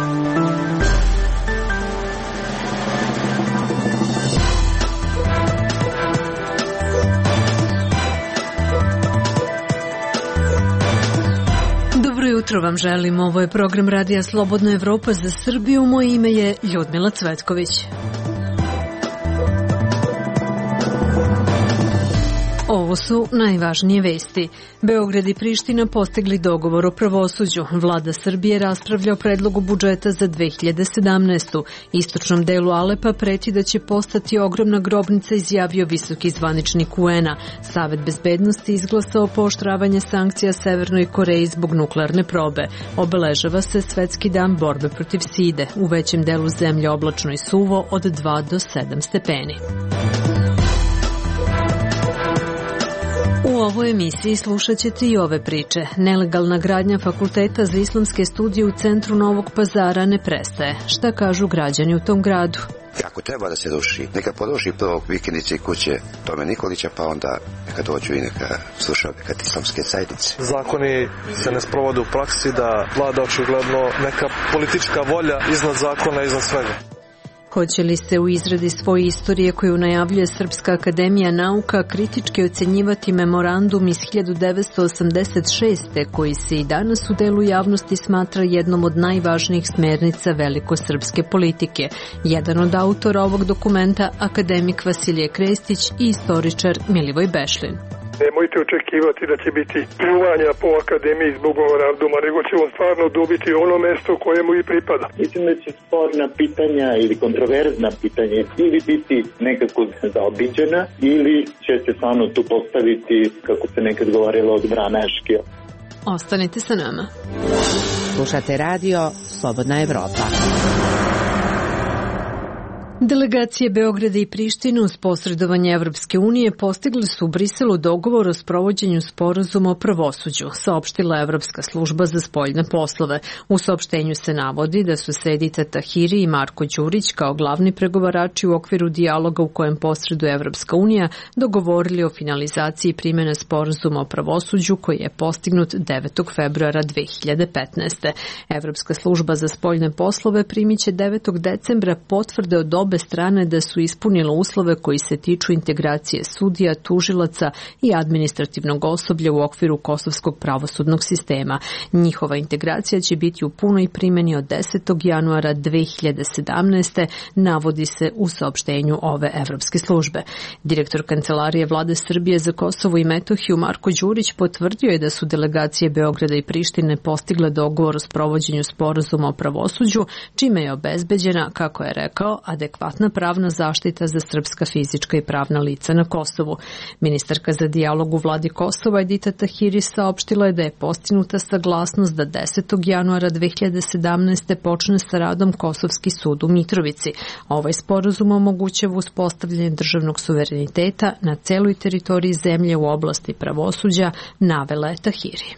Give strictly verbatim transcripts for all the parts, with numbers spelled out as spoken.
Jutro vam želim, ovo je program Radija Slobodna Evropa za Srbiju, moje ime je Ljudmila Cvetković. Ovo su najvažnije vesti. Beograd i Priština postigli dogovor o pravosuđu. Vlada Srbije raspravlja o predlogu budžeta za dve hiljade sedamnaestu. Istočnom delu Alepa preti da će postati ogromna grobnica, izjavio visoki zvaničnik U N-a. Savet bezbednosti izglasao pooštravanje sankcija Severnoj Koreji zbog nuklearne probe. Obeležava se Svetski dan borbe protiv side. U većem delu zemlje oblačno i suvo od dva do sedam stepeni. U ovoj emisiji slušat ćete i ove priče. Nelegalna gradnja Fakulteta za islamske studije u centru Novog Pazara ne prestaje. Šta kažu građani u tom gradu? Ako treba da se ruši, neka poruši prvo vikendice i kuće Tome Nikolića, pa onda neka dođu i neka sluša neka islamske zajednice. Zakoni se ne sprovode u praksi, da vlada očigledno neka politička volja iznad zakona, iznad svega. Hoće li se u izradi svoje istorije koju najavljuje Srpska akademija nauka kritički ocenjivati memorandum iz hiljadu devetsto osamdeset šeste koji se i danas u delu javnosti smatra jednom od najvažnijih smernica velikosrpske politike? Jedan od autora ovog dokumenta, akademik Vasilije Krestić i istoričar Milivoj Bešlin. Nemojte očekivati da će biti pljuvanja po akademiji zbog memoranduma, nego će on stvarno dobiti ono mesto kojemu i pripada. Mislim da će sporna pitanja ili kontroverzna pitanja ili biti nekako zaobiđena ili će se stvarno tu postaviti, kako se nekad govorilo, od Vranaške. Ostanite sa nama. Slušate radio Slobodna Evropa. Delegacije Beograda i Prištine uz posredovanje Evropske unije postigli su u Briselu dogovor o sprovođenju sporazuma o pravosuđu, saopštila Evropska služba za spoljne poslove. U saopštenju se navodi da su se Edita Tahiri i Marko Đurić kao glavni pregovarači u okviru dijaloga u kojem posreduje Evropska unija dogovorili o finalizaciji primjene sporazuma o pravosuđu koji je postignut devetog februara dve hiljade petnaeste. Evropska služba za spoljne poslove primiće devetog decembra potvrde od obe strane da su ispunile uslove koji se tiču integracije sudija, tužilaca i administrativnog osoblja u okviru kosovskog pravosudnog sistema. Njihova integracija će biti u punoj primjeni od desetog januara dve hiljade sedamnaeste, navodi se u saopštenju ove evropske službe. Direktor Kancelarije Vlade Srbije za Kosovo i Metohiju Marko Đurić potvrdio je da su delegacije Beograda i Prištine postigle dogovor o sprovođenju sporazuma o pravosuđu, čime je obezbeđena, kako je rekao, adekvatna pravna zaštita za srpska fizička i pravna lica na Kosovu. Ministarka za dijalog u vladi Kosova Edita Tahiri saopštila je da je postignuta saglasnost da desetog januara dve hiljade sedamnaeste počne sa radom Kosovski sud u Mitrovici. Ovaj sporazum omogućava uspostavljanje državnog suvereniteta na celoj teritoriji zemlje u oblasti pravosuđa, navela je Tahiri.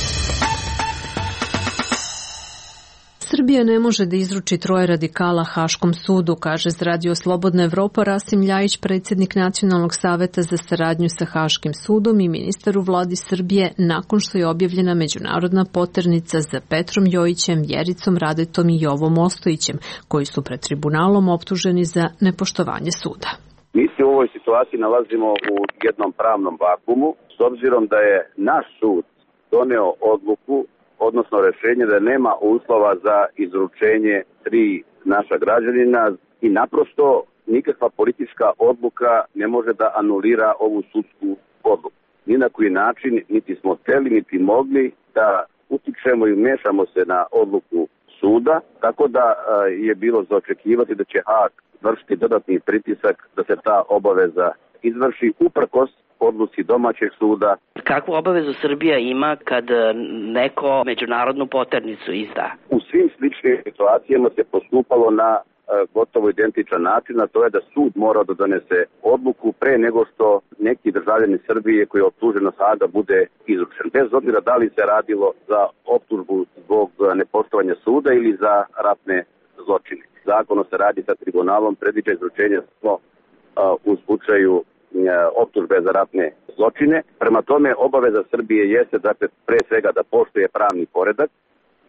Srbija ne može da izruči troje radikala Haškom sudu, kaže za Radio Slobodna Evropa Rasim Ljajić, predsjednik Nacionalnog saveta za saradnju sa Haškim sudom i ministar u vladi Srbije, nakon što je objavljena međunarodna poternica za Petrom Jojićem, Vjericom Radetom i Jovom Ostojićem, koji su pred tribunalom optuženi za nepoštovanje suda. Mi se u ovoj situaciji nalazimo u jednom pravnom vakumu, s obzirom da je naš sud doneo odluku, odnosno rešenje da nema uslova za izručenje tri naša građanina i naprosto nikakva politička odluka ne može da anulira ovu sudsku odluku. Ni na koji način niti smo hteli niti mogli da utičemo i mešamo se na odluku suda, tako da je bilo za očekivati da će Hag vršiti dodatni pritisak da se ta obaveza izvrši uprkos odluci domaćeg suda. Kakvu obavezu Srbija ima kad neko međunarodnu poternicu izda? U svim sličnim situacijama se postupalo na e, gotovo identičan način, a to je da sud mora da donese odluku pre nego što neki državljani Srbije koji je optužen od Haga bude izručen. Bez obzira da li se radilo za optužbu zbog nepoštovanja suda ili za ratne zločine. Zakon o saradnji sa tribunalom predviđa izručenje samo u slučaju optužbe za ratne zločine. Prema tome, obaveza Srbije jeste, dakle, pre svega da poštuje pravni poredak,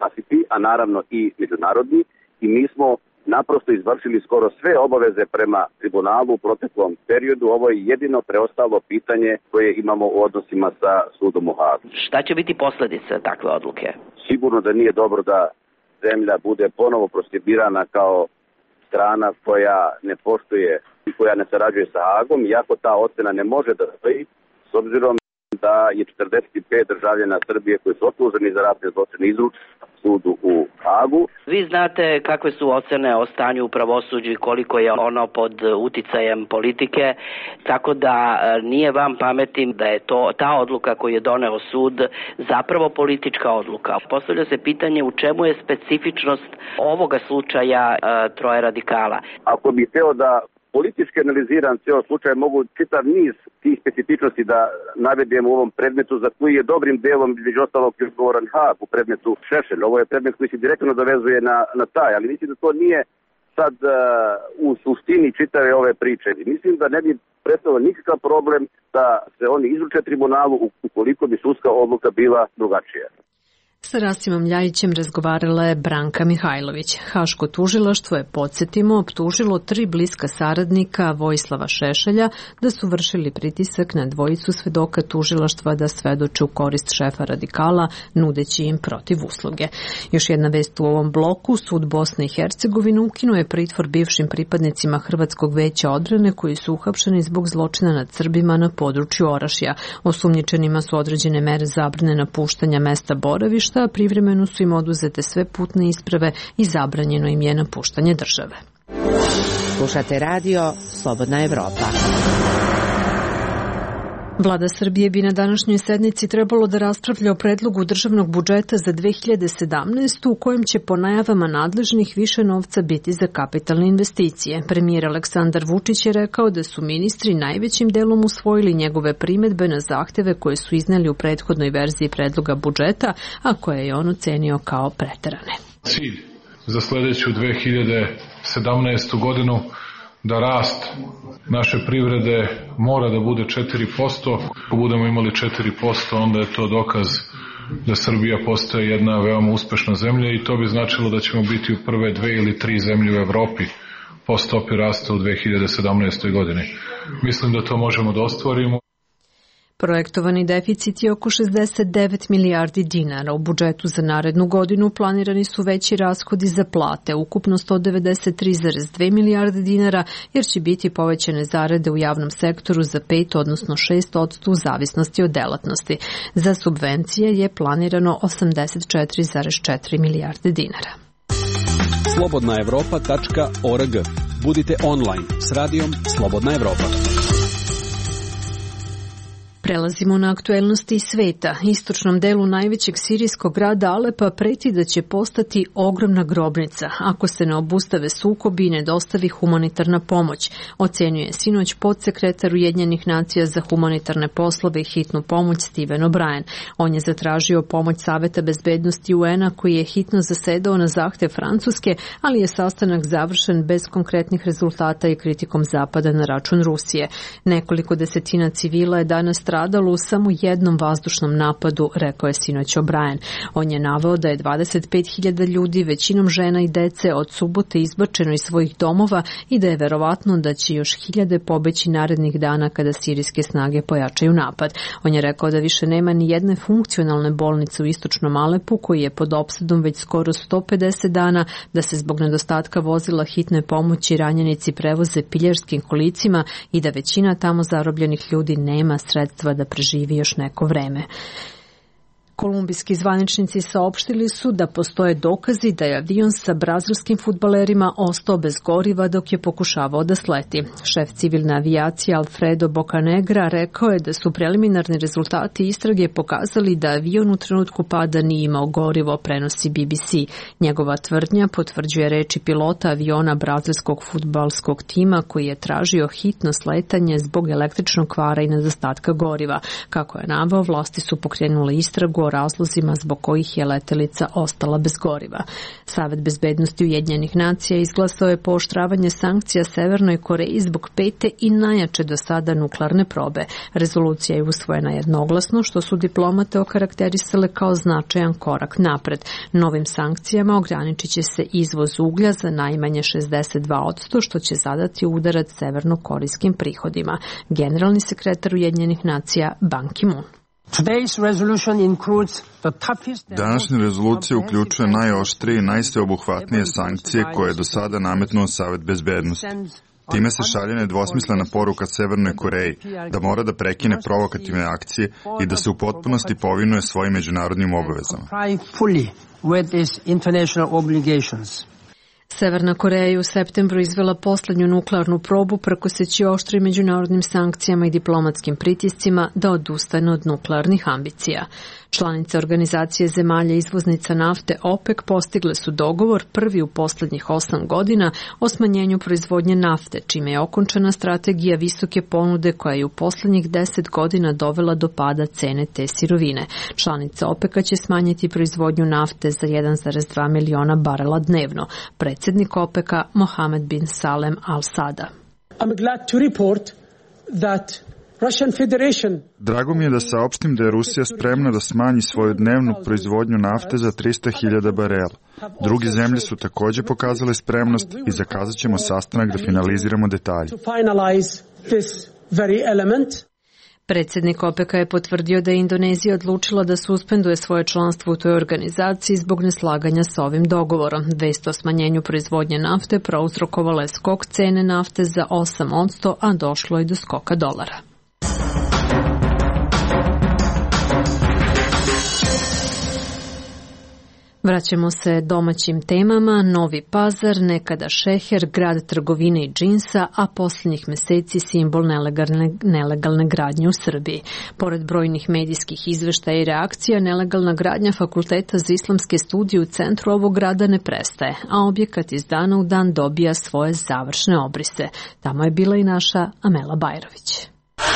Pasifi, a naravno i međunarodni, i mi smo naprosto izvršili skoro sve obaveze prema tribunalu u proteklom periodu. Ovo je jedino preostalo pitanje koje imamo u odnosima sa sudom u Hagu. Šta će biti posledice takve odluke? Sigurno da nije dobro da zemlja bude ponovo proskribirana kao strana koja ne poštuje i koja ne sarađuje sa Hagom, iako ta ocena ne može da stoji, s obzirom da je četrdeset pet državljana Srbije koji su optuženi za ratne zločine izručeni sudu u Hagu. Vi znate kakve su ocene o stanju u pravosuđu i koliko je ono pod uticajem politike, tako da nije vam pametim da je to ta odluka koju je doneo sud zapravo politička odluka. Postavlja se pitanje u čemu je specifičnost ovoga slučaja uh, troje radikala. Ako bih hteo da politički analiziran cijel slučaj, mogu čitav niz tih specifičnosti da navedem u ovom predmetu, za koji je dobrim delom između ostalog još govoran Hag u predmetu Šešelj. Ovo je predmet koji se direktno dovezuje na, na taj, ali mislim da to nije sad uh, u suštini čitave ove priče. Mislim da ne bi predstavljalo nikakav problem da se oni izruče tribunalu ukoliko bi sudska odluka bila drugačija. Sa Rasimom Ljajićem razgovarala je Branka Mihajlović. Haško tužilaštvo je, podsjetimo, optužilo tri bliska saradnika Vojislava Šešelja da su vršili pritisak na dvojicu svedoka tužilaštva da svedoče u korist šefa radikala, nudeći im protiv usluge. Još jedna vest u ovom bloku, sud Bosne i Hercegovine ukinuo je pritvor bivšim pripadnicima Hrvatskog veća odbrane koji su uhapšeni zbog zločina nad Srbima na području Orašja. Osumnjičenima su određene mere zabrane napuštanja mesta boravišta, a privremeno su im oduzete sve putne isprave i zabranjeno im je napuštanje države. Slušate radio Slobodna Evropa. Vlada Srbije bi na današnjoj sednici trebalo da raspravlja o predlogu državnog budžeta za dve hiljade sedamnaestu. u kojem će po najavama nadležnih više novca biti za kapitalne investicije. Premijer Aleksandar Vučić je rekao da su ministri najvećim delom usvojili njegove primedbe na zahteve koje su izneli u prethodnoj verziji predloga budžeta, a koje je on ocenio kao preterane. Cilj za sledeću dve hiljade sedamnaestu. godinu da rast naše privrede mora da bude četiri posto. Ako budemo imali četiri posto, onda je to dokaz da Srbija postaje jedna veoma uspešna zemlja i to bi značilo da ćemo biti u prve dve ili tri zemlje u Evropi po stopi rasta u dve hiljade sedamnaestoj. godini. Mislim da to možemo da ostvarimo. Projektovani deficit je oko šezdeset devet milijardi dinara. U budžetu za narednu godinu planirani su veći rashodi za plate, ukupno sto devedeset tri zarez dve milijarde dinara, jer će biti povećane zarade u javnom sektoru za pet, odnosno šest odsto u zavisnosti od delatnosti. Za subvencije je planirano osamdeset četiri zarez četiri milijarde dinara. slobodna evropa tačka org. Budite online s radijom Slobodna Evropa. Prelazimo na aktuelnosti sveta. Istočnom delu najvećeg sirijskog grada Alepa preti da će postati ogromna grobnica ako se ne obustave sukobi i ne dostavi humanitarna pomoć, ocenjuje sinoć podsekretar Ujedinjenih nacija za humanitarne poslove i hitnu pomoć Steven O'Brien. On je zatražio pomoć Saveta bezbednosti U N-a koji je hitno zasedao na zahtev Francuske, ali je sastanak završen bez konkretnih rezultata i kritikom Zapada na račun Rusije. Nekoliko desetina civila je danas stradalo u samo jednom vazdušnom napadu, rekao je sinoć O'Brien. On je naveo da je dvadeset pet hiljada ljudi, većinom žena i dece, od subote izbačeno iz svojih domova i da je verovatno da će još hiljade pobeći narednih dana kada sirijske snage pojačaju napad. On je rekao da više nema ni jedne funkcionalne bolnice u istočnom Alepu koji je pod opsadom već skoro sto pedeset dana, da se zbog nedostatka vozila hitne pomoći ranjenici prevoze piljarskim kolicima i da većina tamo zarobljenih ljudi nema sredstva da preživi još neko vreme. Kolumbijski zvaničnici saopštili su da postoje dokazi da je avion sa brazilskim fudbalerima ostao bez goriva dok je pokušavao da sleti. Šef civilne avijacije Alfredo Bocanegra rekao je da su preliminarni rezultati istrage pokazali da avion u trenutku pada nije imao gorivo, prenosi B B C. Njegova tvrdnja potvrđuje reči pilota aviona brazilskog fudbalskog tima koji je tražio hitno sletanje zbog električnog kvara i nedostatka goriva. Kako je naveo, vlasti su pokrenule istragu o razlozima zbog kojih je letelica ostala bez goriva. Savet bezbednosti Ujedinjenih nacija izglasao je pooštravanje sankcija Severnoj Koreji zbog pete i najjače do sada nuklearne probe. Rezolucija je usvojena jednoglasno, što su diplomate okarakterisale kao značajan korak napred. Novim sankcijama ograničit će se izvoz uglja za najmanje šezdeset dva posto, što će zadati udarac severnokorejskim prihodima. Generalni sekretar Ujedinjenih nacija Ban Ki-moon. Današnja rezolucija uključuje najoštrije i najsveobuhvatnije sankcije koje je do sada nametnuo Savet bezbednosti. Time se šalje nedvosmislena poruka Severnoj Koreji da mora da prekine provokativne akcije i da se u potpunosti povinuje svojim međunarodnim obavezama. Severna Koreja je u septembru izvela poslednju nuklearnu probu prkoseći oštrim međunarodnim sankcijama i diplomatskim pritiscima da odustane od nuklearnih ambicija. Članice organizacije zemalja izvoznica nafte OPEC postigle su dogovor prvi u poslednjih osam godina o smanjenju proizvodnje nafte, čime je okončana strategija visoke ponude koja je u poslednjih deset godina dovela do pada cene te sirovine. Članice OPEC-a će smanjiti proizvodnju nafte za jedan zarez dva miliona barela dnevno. Predsednik OPEC-a Mohamed bin Salem Al Sada. I'm glad to report that Drago mi je da saopštim da je Rusija spremna da smanji svoju dnevnu proizvodnju nafte za trista hiljada barela. Druge zemlje su takođe pokazale spremnost i zakazat ćemo sastanak da finaliziramo detalje. Predsednik OPEC-a je potvrdio da je Indonezija odlučila da suspenduje svoje članstvo u toj organizaciji zbog neslaganja sa ovim dogovorom. Vest o smanjenju proizvodnje nafte prouzrokovala je skok cene nafte za osam posto, a došlo je do skoka dolara. Vraćamo se domaćim temama. Novi Pazar, nekada šeher, grad trgovine i džinsa, a posljednjih meseci simbol nelegalne, nelegalne gradnje u Srbiji. Pored brojnih medijskih izveštaja i reakcija, nelegalna gradnja Fakulteta za islamske studije u centru ovog grada ne prestaje, a objekat iz dana u dan dobija svoje završne obrise. Tamo je bila i naša Amela Bajrović.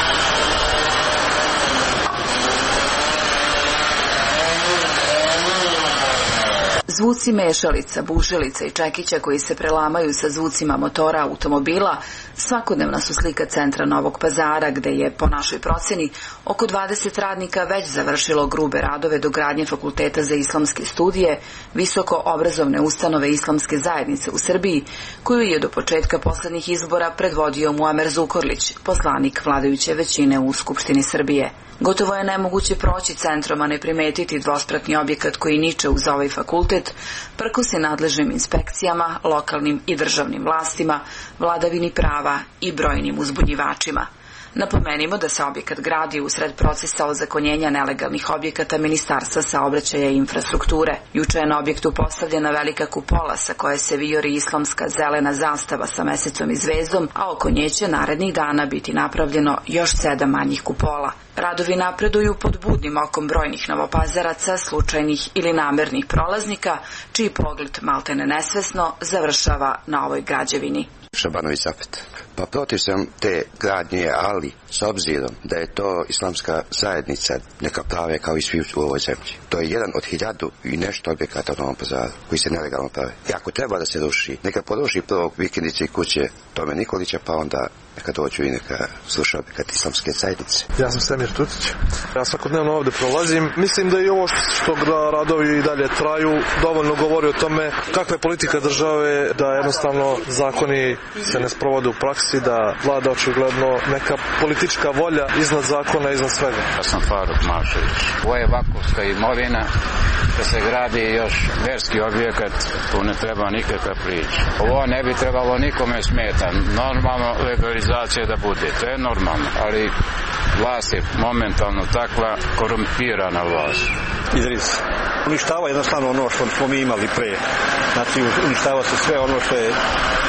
Zvuci mešalica, bušilica i čekića koji se prelamaju sa zvucima motora automobila svakodnevna su slika centra Novog Pazara, gde je, po našoj proceni, oko dvadeset radnika već završilo grube radove do gradnje Fakulteta za islamske studije, visoko obrazovne ustanove islamske zajednice u Srbiji, koju je do početka poslednjih izbora predvodio Muamer Zukorlić, poslanik vladajuće većine u Skupštini Srbije. Gotovo je nemoguće proći centrom, a ne primetiti dvospratni objekat koji niče uz ovaj fakultet, prko se nadležnim inspekcijama, lokalnim i državnim vlastima, vladavini prava i brojnim uzbunjivačima. Napomenimo da se objekat gradi usred procesa ozakonjenja nelegalnih objekata Ministarstva saobraćaja i infrastrukture. Juče je na objektu postavljena velika kupola sa koje se vijori islamska zelena zastava sa mesecom i zvezdom, a oko nje će narednih dana biti napravljeno još sedam manjih kupola. Radovi napreduju pod budnim okom brojnih novopazaraca, slučajnih ili namernih prolaznika, čiji pogled maltene nesvesno završava na ovoj građevini. Šabanović Zapet. Pa protiv sam te gradnje, ali s obzirom da je to islamska zajednica, neka prave kao i svi u ovoj zemlji. To je jedan od hiljadu i nešto objekata u Novom Pazaru koji se nelegalno prave. I ako treba da se ruši, neka poruši prvo vikendice i kuće Tome Nikolića, pa onda neka dođu i neka sluša objekat islamske zajednice. Ja sam Semir Tutić. Ja svakodnevno ovde prolazim. Mislim da i ovo što radovi i dalje traju dovoljno govori o tome kakva je politika države, da jednostavno zakoni se ne sprovode u praksi, da vlada očigledno neka politička volja iznad zakona, iznad svega. Ja sam Faruk Mašević. Ovo je vakufska imovina, da se gradi još verski objekat, tu ne treba nikakva priča. Ovo ne bi trebalo nikome smeta. Normalno legalizacija da bude, to je normalno, ali vlast je momentalno takva korumpirana vlast. Idris. Uništava jednostavno ono što smo mi imali pre. Znači uništava se sve ono što je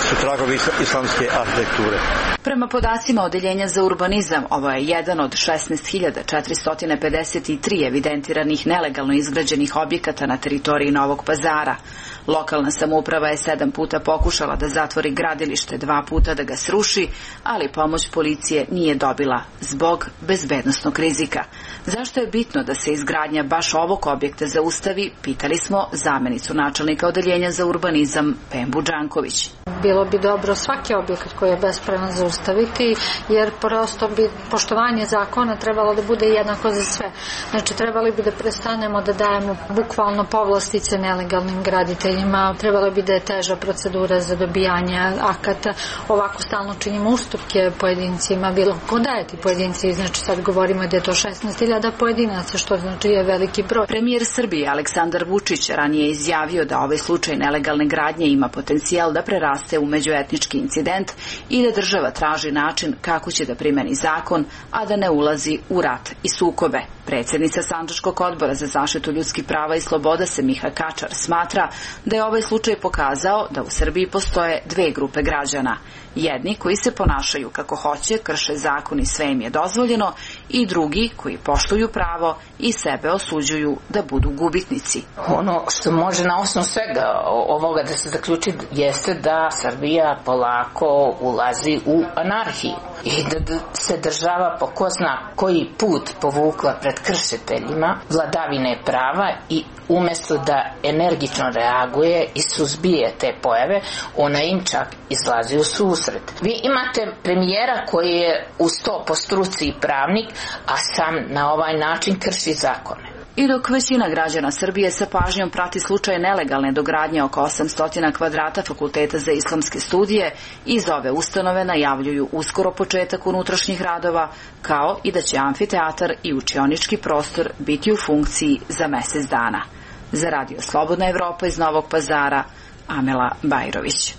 su tragovi islamske arhitekture. Prema podacima Odeljenja za urbanizam, ovo je jedan od šesnaest hiljada četiristo pedeset tri evidentiranih nelegalno izgrađenih objekata na teritoriji Novog Pazara. Lokalna samouprava je sedam puta pokušala da zatvori gradilište, dva puta da ga sruši, ali pomoć policije nije dobila zbog bezbednosnog rizika. Zašto je bitno da se izgradnja baš ovog objekta zaustavi, pitali smo zamenicu načelnika Odeljenja za urbanizam Pembu Đanković. Bilo bi dobro svaki objekat koji je bespravan zaustaviti, jer prosto bi poštovanje zakona trebalo da bude jednako za sve. Znači, trebali bi da prestanemo da dajemo bukvalno povlastice nelegalnim graditeljima, trebalo bi da je teža procedura za dobijanje akata. Ovako stalno činimo ustupke pojedincima, bilo ko daje ti pojedinci, znači sad govorimo da je to šesnaest hiljada pojedinaca, što znači je veliki broj. Premijer Srbije Aleksandar Vučić ranije je izjavio da ovaj slučaj nelegalne gradnje ima potencijal da preraste u međuetnički incident i da država traži način kako će da primeni zakon, a da ne ulazi u rat i sukobe. Predsjednica Sandžačkog odbora za zaštitu ljudskih prava i sloboda Semiha Kačar smatra da je ovaj slučaj pokazao da u Srbiji postoje dve grupe građana. Jedni koji se ponašaju kako hoće, krše zakon i sve im je dozvoljeno, i drugi koji poštuju pravo i sebe osuđuju da budu gubitnici. Ono što može na osnovu svega ovoga da se zaključi jeste da Srbija polako ulazi u anarhiju i da se država po ko zna koji put povukla pred kršiteljima vladavine prava i umjesto da energično reaguje i suzbije te pojave, ona im čak izlazi u susret. Vi imate premijera koji je uz to po struci i pravnik, a sam na ovaj način krši zakone. I dok većina građana Srbije sa pažnjom prati slučaj nelegalne dogradnje oko osamsto kvadrata Fakulteta za islamske studije, iz ove ustanove najavljuju uskoro početak unutrašnjih radova, kao i da će amfiteatar i učionički prostor biti u funkciji za mjesec dana. Za Radio Slobodna Evropa iz Novog Pazara, Amela Bajrović.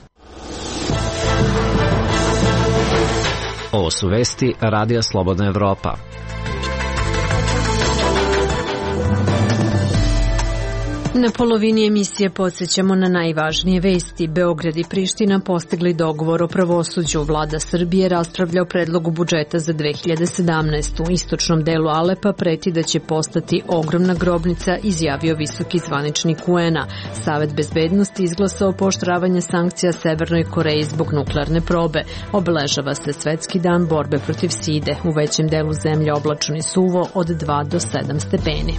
Ovo su vesti Radija Slobodna Evropa. Na polovini emisije podsjećamo na najvažnije vesti. Beograd i Priština postigli dogovor o pravosuđu. Vlada Srbije raspravlja o predlogu budžeta za dve hiljade sedamnaestu. U istočnom delu Alepa preti da će postati ogromna grobnica, izjavio visoki zvaničnik U N-a. Savet bezbednosti izglasao pooštravanje sankcija Severnoj Koreji zbog nuklearne probe. Obeležava se Svetski dan borbe protiv side. U većem delu zemlje oblačno i suvo od dva do sedam stepeni.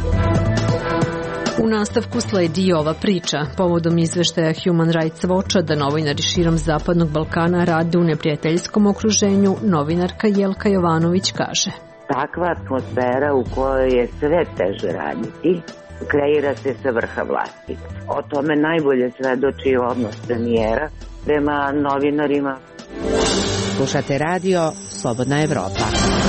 U nastavku sledi i ova priča. Povodom izveštaja Human Rights Watcha da novinari širom Zapadnog Balkana rade u neprijateljskom okruženju, novinarka Jelka Jovanović kaže: Takva atmosfera u kojoj je sve teže raditi kreira se sa vrha vlasti. O tome najbolje svedoči odnos premijera prema novinarima. Slušate radio Slobodna Evropa.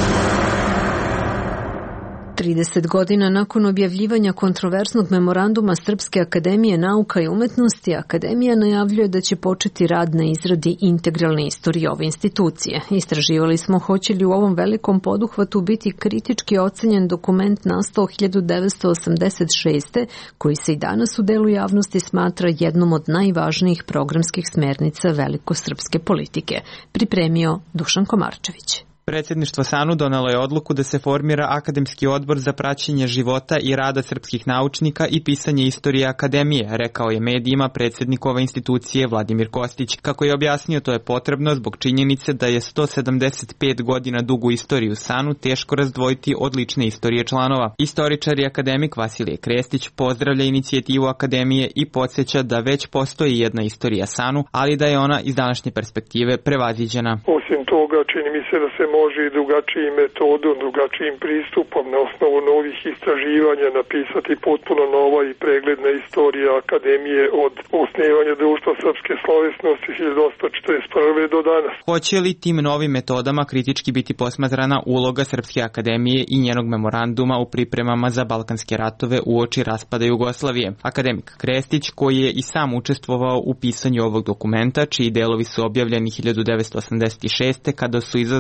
trideset godina nakon objavljivanja kontroverznog memoranduma Srpske akademije nauka i umetnosti, Akademija najavljuje da će početi rad na izradi integralne istorije ove institucije. Istraživali smo hoće li u ovom velikom poduhvatu biti kritički ocenjen dokument nastao hiljadu devetsto osamdeset šeste. koji se i danas u delu javnosti smatra jednom od najvažnijih programskih smernica velikosrpske politike. Pripremio Dušan Komarčević. Predsjedništvo SANU donelo je odluku da se formira Akademski odbor za praćenje života i rada srpskih naučnika i pisanje istorije akademije, rekao je medijima predsjednik ove institucije Vladimir Kostić. Kako je objasnio, to je potrebno zbog činjenice da je sto sedamdeset pet godina dugu istoriju SANU teško razdvojiti od lične istorije članova. Istoričar i akademik Vasilije Krestić pozdravlja inicijativu akademije i podsjeća da već postoji jedna istorija SANU, ali da je ona iz današnje perspektive prevaziđena. Osim toga, čini mi se da se može i drugačijim metodom, drugačijim pristupom na osnovu novih istraživanja napisati potpuno nova i pregledna istorija akademije od osnivanja Društva srpske slovesnosti hiljadu osamsto četrdeset prve. do danas. Hoće li tim novim metodama kritički biti posmatrana uloga Srpske akademije i njenog memoranduma u pripremama za Balkanske ratove uoči raspada Jugoslavije? Akademik Krestić, koji je i sam učestvovao u pisanju ovog dokumenta, čiji delovi su objavljeni hiljadu devetsto osamdeset šeste. kada su izazvali pravi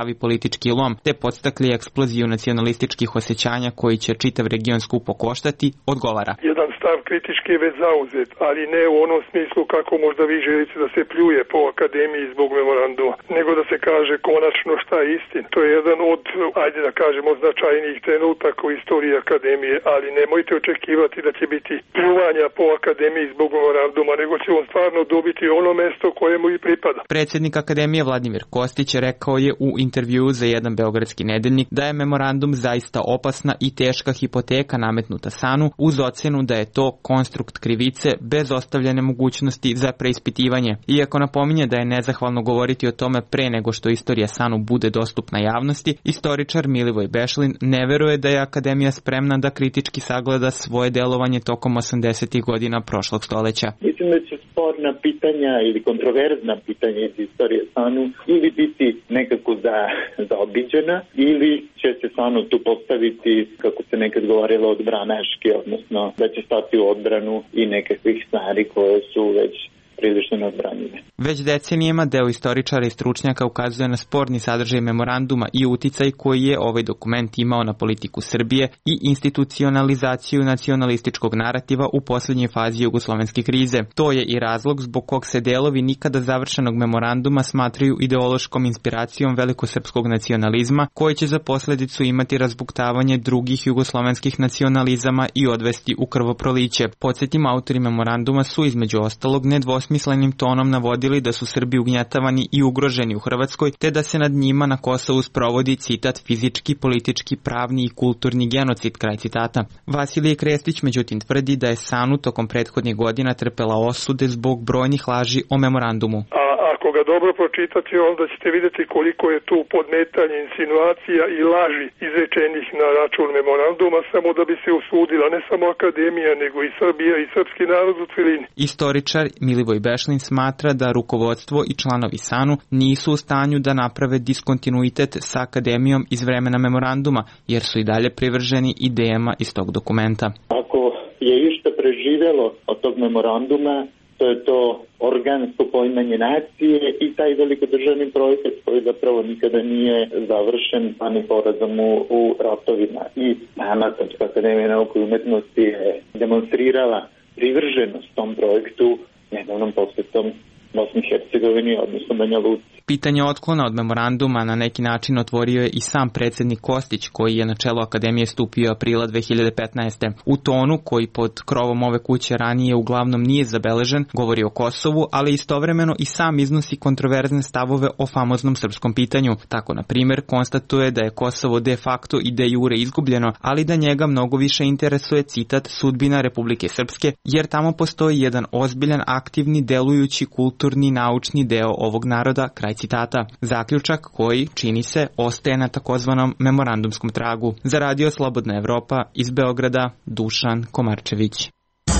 pravi politički lom, te podstakli eksploziju nacionalističkih osjećanja koji će čitav region skupo koštati, odgovara. Jedan stav kritički je već zauzet, ali ne u onom smislu kako možda vi želite da se pljuje po akademiji zbog memoranduma, nego da se kaže konačno šta je istina. To je jedan od, ajde da kažemo, značajnijih trenutaka u istoriji akademije, ali nemojte očekivati da će biti pljuvanja po akademiji zbog memoranduma, nego će on stvarno dobiti ono mesto kojemu i pripada. Predsjednik Akademije Vladimir Kostić rekao je u intervjuu za jedan beogradski nedeljnik da je memorandum zaista opasna i teška hipoteka nametnuta Sanu, uz ocenu da je to konstrukt krivice bez ostavljene mogućnosti za preispitivanje. Iako napominje da je nezahvalno govoriti o tome pre nego što istorija Sanu bude dostupna javnosti, istoričar Milivoj Bešlin ne veruje da je Akademija spremna da kritički sagleda svoje delovanje tokom osamdesetih godina prošlog stoleća. Mislim da će sporna pitanja ili kontroverzna pitanja iz istorije Sanu ili biti nekako za, zaobiđena ili će se Sanu tu postaviti, kako se nekad govorilo, odbranaški, odnosno da će stati u odbranu i nekakvih stvari koje su već prilično neodbranjive. Već decenijama deo istoričara i stručnjaka ukazuje na sporni sadržaj memoranduma i uticaj koji je ovaj dokument imao na politiku Srbije i institucionalizaciju nacionalističkog narativa u posljednjoj fazi jugoslovenske krize. To je i razlog zbog kog se delovi nikada završenog memoranduma smatraju ideološkom inspiracijom velikosrpskog nacionalizma, koji će za posledicu imati razbuktavanje drugih jugoslovenskih nacionalizama i odvesti u krvoproliće. Podsjetim, autori memoranduma su između ostalog nedvosmisleni smislenim tonom navodili da su Srbi ugnjetavani i ugroženi u Hrvatskoj, te da se nad njima na Kosovu sprovodi, citat, fizički, politički, pravni i kulturni genocid, kraj citata. Vasilije Krestić međutim tvrdi da je Sanu tokom prethodnih godina trpela osude zbog brojnih laži o memorandumu. A ako ga dobro pročitate, onda ćete vidjeti koliko je tu podmetanje, insinuacija i laži izrečenih na račun memoranduma, samo da bi se osudila ne samo Akademija, nego i Srbija i srpski narod u celini. Istoričar Milivoj Bešlin smatra da rukovodstvo i članovi Sanu nisu u stanju da naprave diskontinuitet sa Akademijom iz vremena memoranduma, jer su i dalje privrženi idejama iz tog dokumenta. Ako je išta preživelo od tog memoranduma, to je to organsko poimanje nacije i taj velikodržavni projekat koji zapravo nikada nije završen, pa ni porazom u, u ratovima. I sama Srpska akademija nauke i umetnosti je demonstrirala privrženost tom projektu nedavnom posjetom Bosni i Hercegovini, odnosno Banja Luci. Pitanje otklona od memoranduma na neki način otvorio je i sam predsjednik Kostić, koji je na čelo Akademije stupio aprila dve hiljade petnaeste. U tonu koji pod krovom ove kuće ranije uglavnom nije zabeležen, govori o Kosovu, ali istovremeno i sam iznosi kontroverzne stavove o famoznom srpskom pitanju. Tako, na primjer, konstatuje da je Kosovo de facto i de jure izgubljeno, ali da njega mnogo više interesuje, citat, sudbina Republike Srpske, jer tamo postoji jedan ozbiljan, aktivni, delujući, kulturni, naučni deo ovog naroda, kraj citata. Zaključak koji, čini se, ostaje na takozvanom memorandumskom tragu. Za Radio Slobodna Evropa iz Beograda, Dušan Komarčević.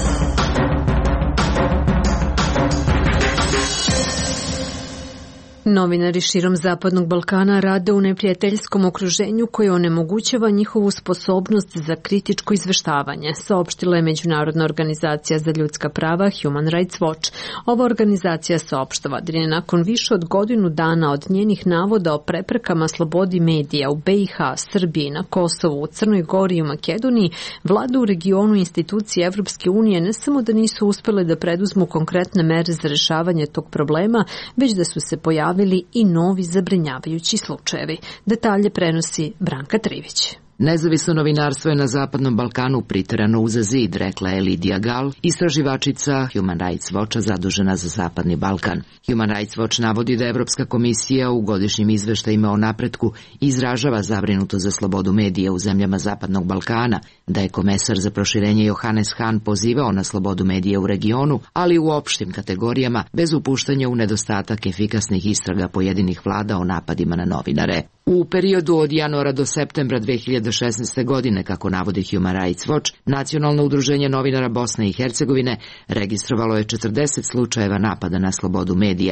Novinari širom Zapadnog Balkana rade u neprijateljskom okruženju koje onemogućava njihovu sposobnost za kritičko izveštavanje, saopštila je Međunarodna organizacija za ljudska prava Human Rights Watch. Ova organizacija saopštava da je nakon više od godinu dana od njenih navoda o preprekama slobodi medija u B i H, Srbiji, na Kosovu, u Crnoj Gori i u Makedoniji, vlada u regionu i institucije Evropske unije ne samo da nisu uspele da preduzmu konkretne mere za rešavanje tog problema, već da su se pojavili i novi zabrinjavajući slučajevi. Detalje prenosi Branka Trivić. Nezavisno novinarstvo je na Zapadnom Balkanu priterano uza zid, rekla je Lidija Gal, istraživačica Human Rights Watcha zadužena za Zapadni Balkan. Human Rights Watch navodi da Evropska komisija u godišnjim izveštajima o napretku izražava zabrinuto za slobodu medija u zemljama Zapadnog Balkana, da je komesar za proširenje Johannes Hahn pozivao na slobodu medija u regionu, ali u opštim kategorijama, bez upuštanja u nedostatak efikasnih istraga pojedinih vlada o napadima na novinare. U periodu od januara do septembra dve hiljade šesnaeste. godine, kako navodi Human Rights Watch, Nacionalno udruženje novinara Bosne i Hercegovine registrovalo je četrdeset slučajeva napada na slobodu medija.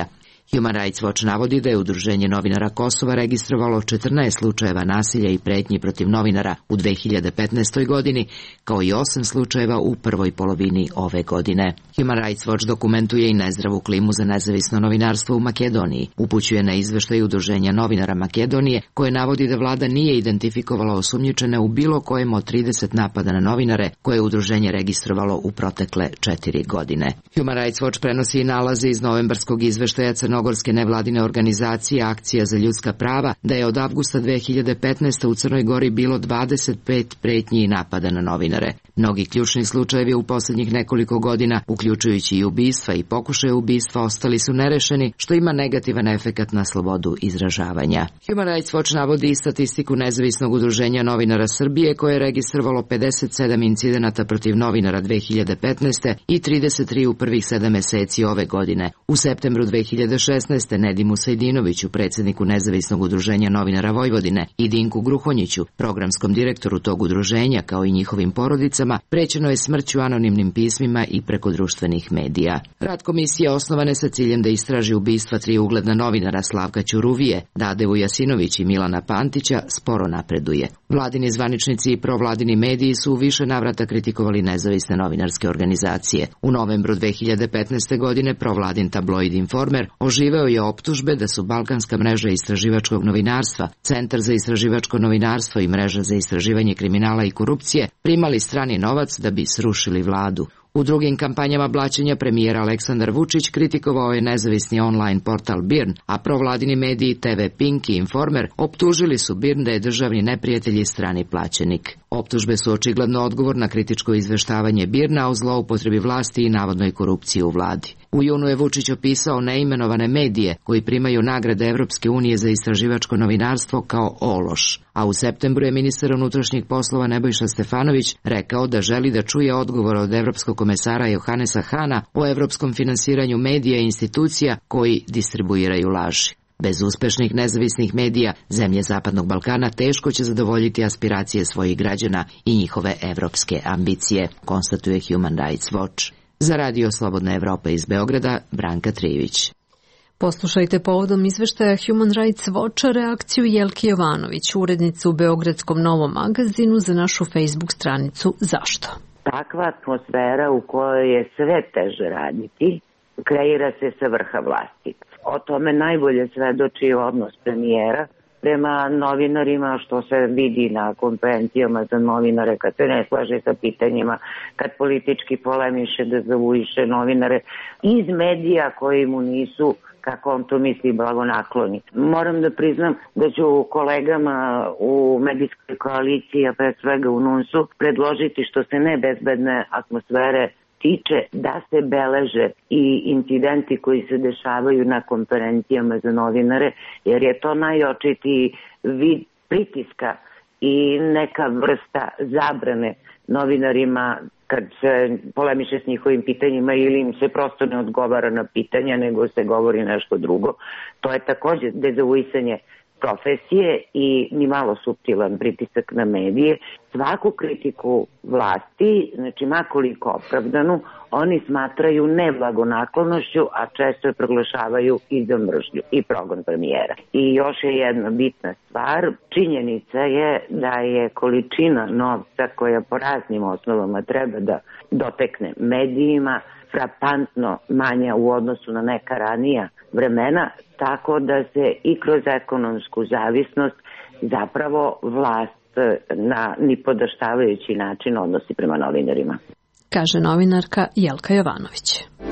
Human Rights Watch navodi da je Udruženje novinara Kosova registrovalo četrnaest slučajeva nasilja i pretnji protiv novinara u dve hiljade petnaestoj. godini, kao i osam slučajeva u prvoj polovini ove godine. Human Rights Watch dokumentuje i nezdravu klimu za nezavisno novinarstvo u Makedoniji. Upućuje na izveštaj Udruženja novinara Makedonije, koje navodi da vlada nije identifikovala osumnjičene u bilo kojem od trideset napada na novinare koje je udruženje registrovalo u protekle četiri godine. Human Rights Watch prenosi i nalaze iz novembarskog izveštaja crnogorske nevladine organizacije Akcija za ljudska prava da je od avgusta dve hiljade petnaeste. u Crnoj Gori bilo dvadeset pet pretnji i napada na novinare. Mnogi ključni slučajevi u posljednjih nekoliko godina, uključujući i ubistva i pokušaje ubistva, ostali su nerešeni, što ima negativan efekat na slobodu izražavanja. Human Rights Watch navodi i statistiku nezavisnog udruženja novinara Srbije, koje je registrovalo pedeset sedam incidenata protiv novinara dve hiljade petnaeste. i trideset tri u prvih sedam meseci ove godine. U septembru dve hiljade šesnaeste. Nedimu Sejdinoviću, predsjedniku nezavisnog udruženja novinara Vojvodine, i Dinku Gruhonjiću, programskom direktoru tog udruženja, kao i njihovim porodicama, prećeno je smrću anonimnim pismima i preko društvenih medija. Rad komisije osnovane sa ciljem da istraži ubistva tri ugledna novinara Slavka Ćuruvije, Dadevu Jasinović i Milana Pantića sporo napreduje. Vladini zvaničnici i provladini mediji su u više navrata kritikovali nezavisne novinarske organizacije. U novembru dve hiljade petnaeste. godine provladin tabloid Informer oživeo je optužbe da su Balkanska mreža istraživačkog novinarstva, Centar za istraživačko novinarstvo i Mreža za istraživanje kriminala i korupcije primali strani novac da bi srušili vladu. U drugim kampanjama blaćenja premijer Aleksandar Vučić kritikovao je nezavisni online portal Birn, a provladini mediji T V Pink i Informer optužili su Birn da je državni neprijatelj i strani plaćenik. Optužbe su očigledno odgovor na kritičko izveštavanje Birna o zloupotrebi vlasti i navodnoj korupciji u vladi. U junu je Vučić opisao neimenovane medije koji primaju nagrade Evropske unije za istraživačko novinarstvo kao ološ, a u septembru je ministar unutrašnjih poslova Nebojša Stefanović rekao da želi da čuje odgovor od evropskog komesara Johanesa Hana o evropskom finansiranju medija i institucija koji distribuiraju laži. Bez uspešnih nezavisnih medija, zemlje Zapadnog Balkana teško će zadovoljiti aspiracije svojih građana i njihove evropske ambicije, konstatuje Human Rights Watch. Za Radio Slobodna Evropa iz Beograda, Branka Trivić. Poslušajte povodom izveštaja Human Rights Watcha reakciju Jelke Jovanović, urednice u Beogradskom Novom magazinu, za našu Facebook stranicu Zašto? Takva atmosfera u kojoj je sve teže raditi, kreira se sa vrha vlasti. O tome najbolje svedoči odnos premijera prema novinarima, što se vidi na konferencijama za novinare, kad se ne slaže sa pitanjima, kad politički polemiše, da zavuiše novinare iz medija koji mu nisu, kako on to misli, blagonakloni. Moram da priznam da ću kolegama u medijskoj koaliciji, a pre svega u NUNS-u, predložiti, što se nebezbedne atmosfere tiče, da se beleže i incidenti koji se dešavaju na konferencijama za novinare, jer je to najočitiji vid pritiska i neka vrsta zabrane novinarima kad se polemiše s njihovim pitanjima ili im se prosto ne odgovara na pitanja, nego se govori nešto drugo. To je također dezavuisanje profesije i ni malo suptilan pritisak na medije. Svaku kritiku vlasti, znači makoliko opravdanu, oni smatraju neblagonaklonošću, a često je proglašavaju i za mržnju i progon premijera. I još je jedna bitna stvar, činjenica je da je količina novca koja po raznim osnovama treba da dotekne medijima frapantno manja u odnosu na neka ranija vremena, tako da se i kroz ekonomsku zavisnost zapravo vlast na nipodaštavajući način odnosi prema novinarima. Kaže novinarka Jelka Jovanović.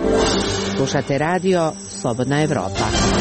Slušate radio Slobodna Evropa.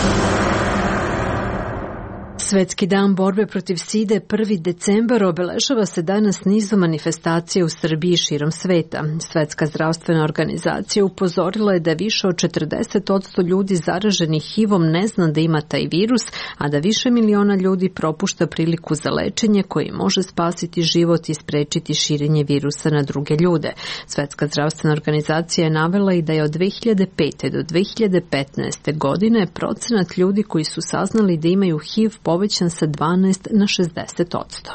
Svetski dan borbe protiv side prvi decembar obeležava se danas nizom manifestacija u Srbiji i širom sveta. Svetska zdravstvena organizacija upozorila je da više od četrdeset posto ljudi zaraženih H I V-om ne zna da ima taj virus, a da više miliona ljudi propušta priliku za lečenje koji može spasiti život i sprečiti širenje virusa na druge ljude. Svetska zdravstvena organizacija je navela i da je od dve hiljade pete do dve hiljade petnaeste. godine procenat ljudi koji su saznali da imaju H I V povećan sa dvanaest na šezdeset posto.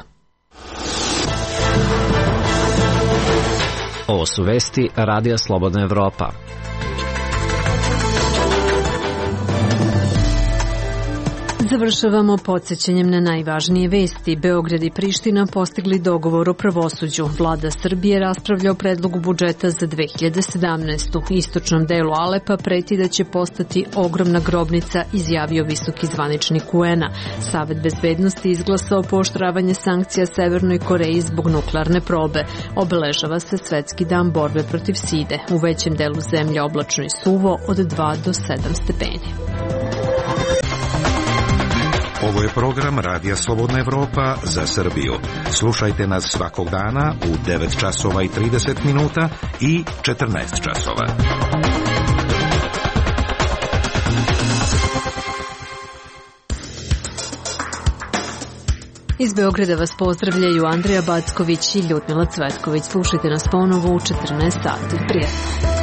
Ovo su vesti Radija Slobodna Evropa. Završavamo podsjećanjem na najvažnije vesti. Beograd i Priština postigli dogovor o pravosuđu. Vlada Srbije raspravlja o predlogu budžeta za dve hiljade sedamnaestu. Istočnom delu Alepa preti da će postati ogromna grobnica, izjavio visoki zvaničnik U N-a. Savet bezbednosti izglasao pooštravanje sankcija Severnoj Koreji zbog nuklearne probe. Obeležava se Svetski dan borbe protiv side. U većem delu zemlje oblačno i suvo od dva do sedam stepeni. Ovo je program Radija Slobodna Evropa za Srbiju. Slušajte nas svakog dana u devet časova i trideset minuta i četrnaest časova. Iz Beograda vas pozdravljaju Andrija Backović i Ljudmila Cvetković. Slušajte nas ponovo u četrnaest sati. Prijetno.